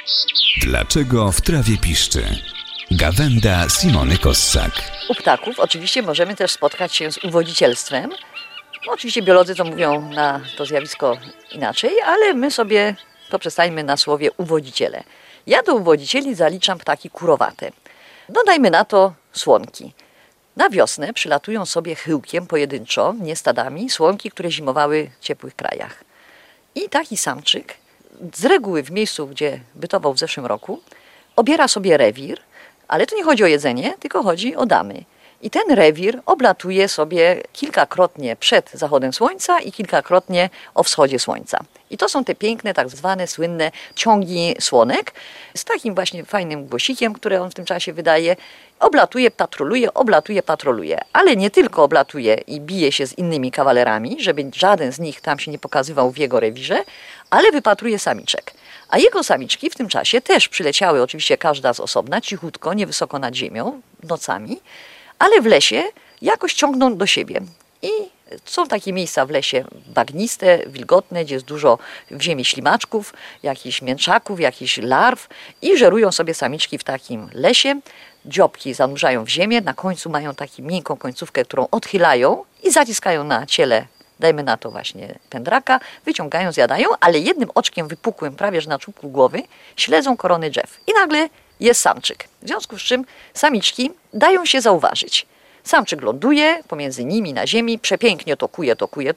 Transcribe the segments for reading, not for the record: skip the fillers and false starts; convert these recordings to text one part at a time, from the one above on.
Dlaczego w trawie piszczy? Gawenda Simony Kossak. U ptaków oczywiście możemy też spotkać się z uwodzicielstwem. Oczywiście biolodzy to mówią na to zjawisko inaczej, ale my sobie to przestańmy na słowie uwodziciele. Ja do uwodzicieli zaliczam ptaki kurowate. Dodajmy na to słonki. Na wiosnę przylatują sobie chyłkiem pojedynczo, nie stadami, słonki, które zimowały w ciepłych krajach. I taki samczyk, z reguły w miejscu, gdzie bytował w zeszłym roku, obiera sobie rewir, ale tu nie chodzi o jedzenie, tylko chodzi o damy. I ten rewir oblatuje sobie kilkakrotnie przed zachodem słońca i kilkakrotnie o wschodzie słońca. I to są te piękne, tak zwane słynne ciągi słonek z takim właśnie fajnym głosikiem, które on w tym czasie wydaje. Oblatuje, patroluje, ale nie tylko oblatuje i bije się z innymi kawalerami, żeby żaden z nich tam się nie pokazywał w jego rewirze, ale wypatruje samiczek. A jego samiczki w tym czasie też przyleciały, oczywiście każda z osobna, cichutko, niewysoko nad ziemią, nocami, ale w lesie jakoś ciągną do siebie. I są takie miejsca w lesie bagniste, wilgotne, gdzie jest dużo w ziemi ślimaczków, jakichś mięczaków, jakichś larw i żerują sobie samiczki w takim lesie. Dziobki zanurzają w ziemię, na końcu mają taką miękką końcówkę, którą odchylają i zaciskają na ciele, dajmy na to właśnie pędraka, wyciągają, zjadają, ale jednym oczkiem wypukłym, prawie że na czubku głowy, śledzą korony drzew. I nagle jest samczyk. W związku z czym samiczki dają się zauważyć. Samczyk ląduje pomiędzy nimi na ziemi, przepięknie tokuje,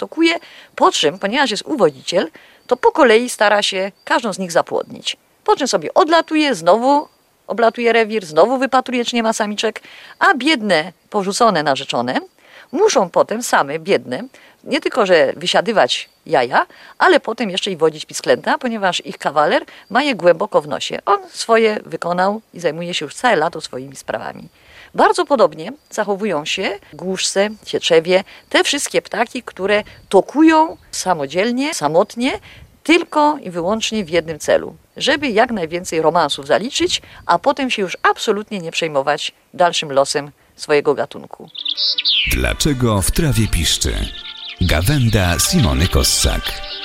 po czym, ponieważ jest uwodziciel, to po kolei stara się każdą z nich zapłodnić. Po czym sobie odlatuje, znowu oblatuje rewir, znowu wypatruje, czy nie ma samiczek, a biedne, porzucone narzeczone muszą potem same, biedne, nie tylko, że wysiadywać jaja, ale potem jeszcze i wodzić pisklęta, ponieważ ich kawaler ma je głęboko w nosie. On swoje wykonał i zajmuje się już całe lato swoimi sprawami. Bardzo podobnie zachowują się głuszce, cieczewie, te wszystkie ptaki, które tokują samodzielnie, samotnie, tylko i wyłącznie w jednym celu, żeby jak najwięcej romansów zaliczyć, a potem się już absolutnie nie przejmować dalszym losem swojego gatunku. Dlaczego w trawie piszczy? Gawenda Simony Kossak.